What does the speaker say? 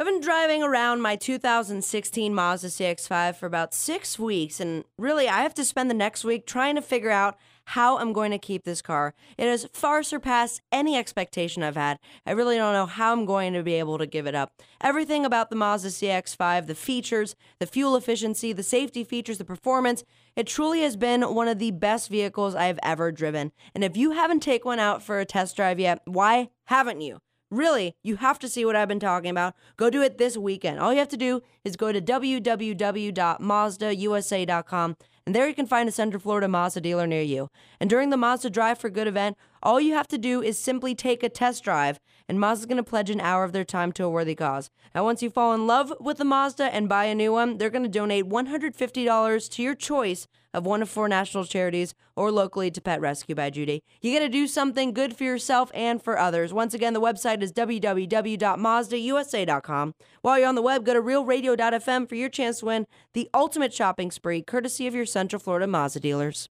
I've been driving around my 2016 Mazda CX-5 for about 6 weeks, and really, I have to spend the next week trying to figure out how I'm going to keep this car. It has far surpassed any expectation I've had. I really don't know how I'm going to be able to give it up. Everything about the Mazda CX-5, the features, the fuel efficiency, the safety features, the performance, it truly has been one of the best vehicles I've ever driven. And if you haven't taken one out for a test drive yet, why haven't you? Really, you have to see what I've been talking about. Go do it this weekend. All you have to do is go to www.mazdausa.com, and there you can find a Central Florida Mazda dealer near you. And during the Mazda Drive for Good event, all you have to do is simply take a test drive, and Mazda's going to pledge an hour of their time to a worthy cause. Now, once you fall in love with the Mazda and buy a new one, they're going to donate $150 to your choice of one of 4 national charities or locally to Pet Rescue by Judy. You got to do something good for yourself and for others. Once again, the website is www.mazdausa.com. While you're on the web, go to realradio.fm for your chance to win the ultimate shopping spree, courtesy of your Central Florida Mazda dealers.